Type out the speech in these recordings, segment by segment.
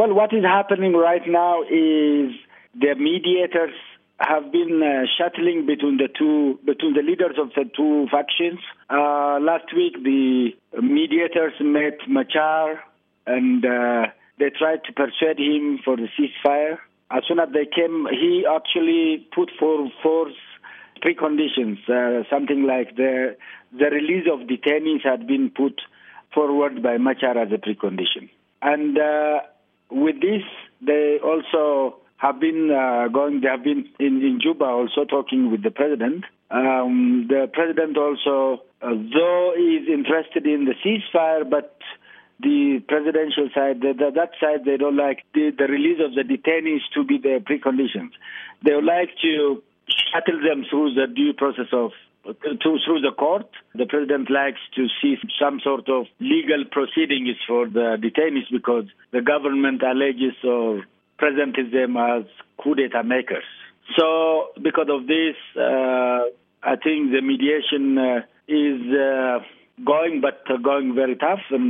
Well, what is happening right now is the mediators have been shuttling between the leaders of the two factions. Last week, the mediators met Machar, and they tried to persuade him for the ceasefire. As soon as they came, he actually put forth preconditions, something like the release of detainees had been put forward by Machar as a precondition. And with this, they also have been they have been in Juba also talking with the president. The president also, though is interested in the ceasefire, but the presidential side, that side, they don't like the release of the detainees to be the preconditions. They would like to shuttle them through the due process through the court. The president likes to see some sort of legal proceedings for the detainees because the government alleges or presents them as coup d'etat makers. So because of this, I think the mediation is going very tough. And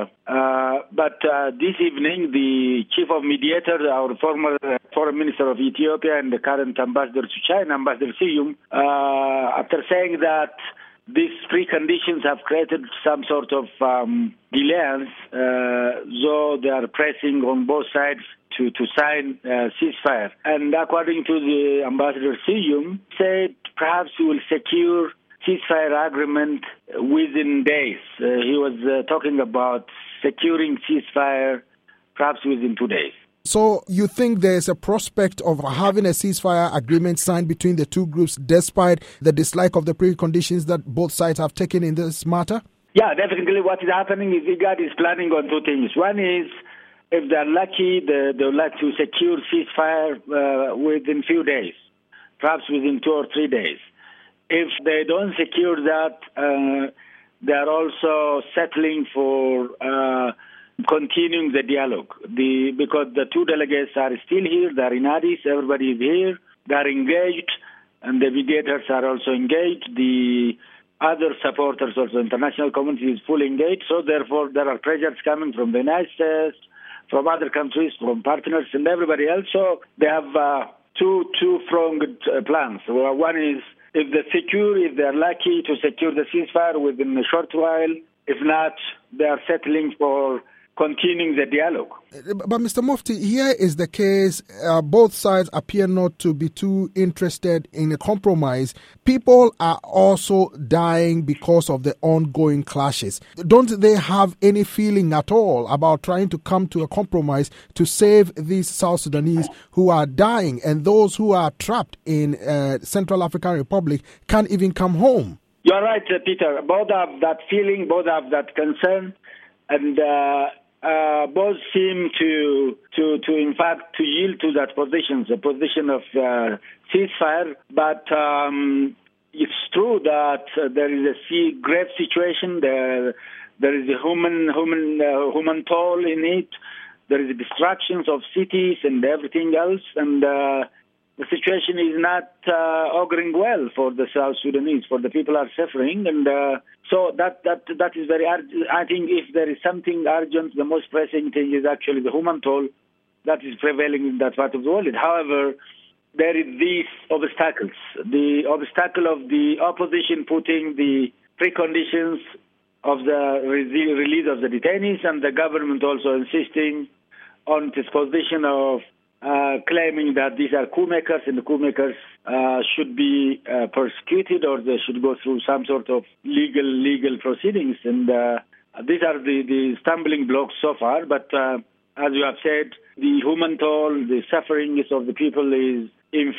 but this evening, the chief of mediators, our former foreign minister of Ethiopia and the current ambassador to China, Ambassador Siyum, after saying that these preconditions have created some sort of delays, though they are pressing on both sides to sign ceasefire. And according to the Ambassador Siyum, said perhaps we will secure ceasefire agreement within days. He was talking about securing ceasefire perhaps within 2 days. So you think there's a prospect of having a ceasefire agreement signed between the two groups despite the dislike of the preconditions that both sides have taken in this matter? Yeah, definitely what is happening is IGAD is planning on two things. One is, if they're lucky, they would like to secure ceasefire within few days, perhaps within 2 or 3 days. If they don't secure that, they are also settling for continuing the dialogue. Because the two delegates are still here, they are in Addis, everybody is here, they are engaged, and the mediators are also engaged. The other supporters, also international community, is fully engaged. So therefore, there are pressures coming from the United States, from other countries, from partners, and everybody else. So they have two-pronged plans. One is, if they're lucky to secure the ceasefire within a short while. If not, they are settling for continuing the dialogue. But Mr. Mufti, here is the case. Both sides appear not to be too interested in a compromise. People are also dying because of the ongoing clashes. Don't they have any feeling at all about trying to come to a compromise to save these South Sudanese who are dying, and those who are trapped in Central African Republic can't even come home? You're right, Peter. Both have that feeling, both have that concern, and both seem to in fact to yield to that position, the position of ceasefire. But it's true that there is a grave situation. There is a human toll in it. There is destructions of cities and everything else, and the situation is not auguring well for the South Sudanese, for the people are suffering, and so that is very urgent. I think if there is something urgent, the most pressing thing is actually the human toll that is prevailing in that part of the world. However, there is these obstacles. The obstacle of the opposition putting the preconditions of the release of the detainees, and the government also insisting on its position of claiming that these are coup makers, and the coup makers should be persecuted, or they should go through some sort of legal proceedings. And these are the stumbling blocks so far. But as you have said, the human toll, the sufferings of the people is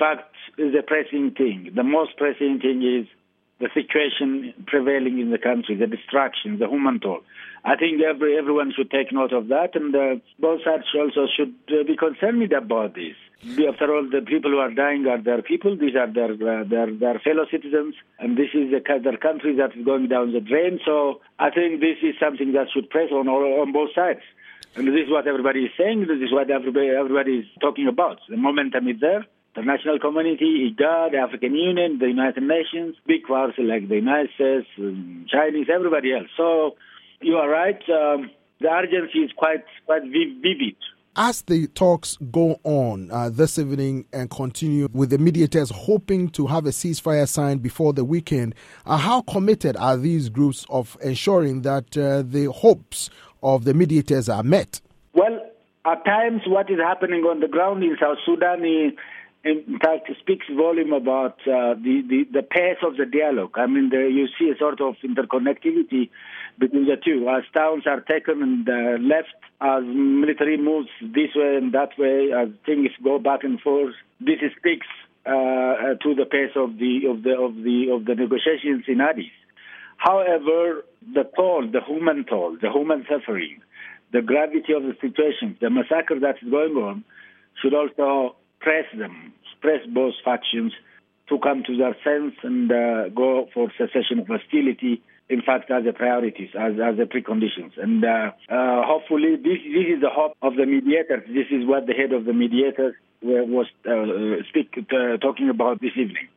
a pressing thing. The most pressing thing is the situation prevailing in the country, the distraction, the human toll. I think everyone should take note of that, and both sides also should be concerned about this. After all, the people who are dying are their people. These are their fellow citizens, and this is their country that is going down the drain. So I think this is something that should press on both sides. And this is what everybody is saying. This is what everybody is talking about. The momentum is there. The international community, IGAD, the African Union, the United Nations, big powers like the United States, Chinese, everybody else. So you are right. The urgency is quite vivid. as the talks go on this evening and continue with the mediators hoping to have a ceasefire signed before the weekend, how committed are these groups of ensuring that the hopes of the mediators are met? Well, at times what is happening on the ground in South Sudan in fact speaks volume about the pace of the dialogue. I mean, you see a sort of interconnectivity between the two. As towns are taken and left, as military moves this way and that way, as things go back and forth, this speaks to the pace of the negotiations in Addis. However, the toll, the human suffering, the gravity of the situation, the massacre that is going on, should also press both factions to come to their sense and go for cessation of hostility, in fact, as a priorities, as a preconditions. And hopefully this is the hope of the mediators. This is what the head of the mediators was talking about this evening.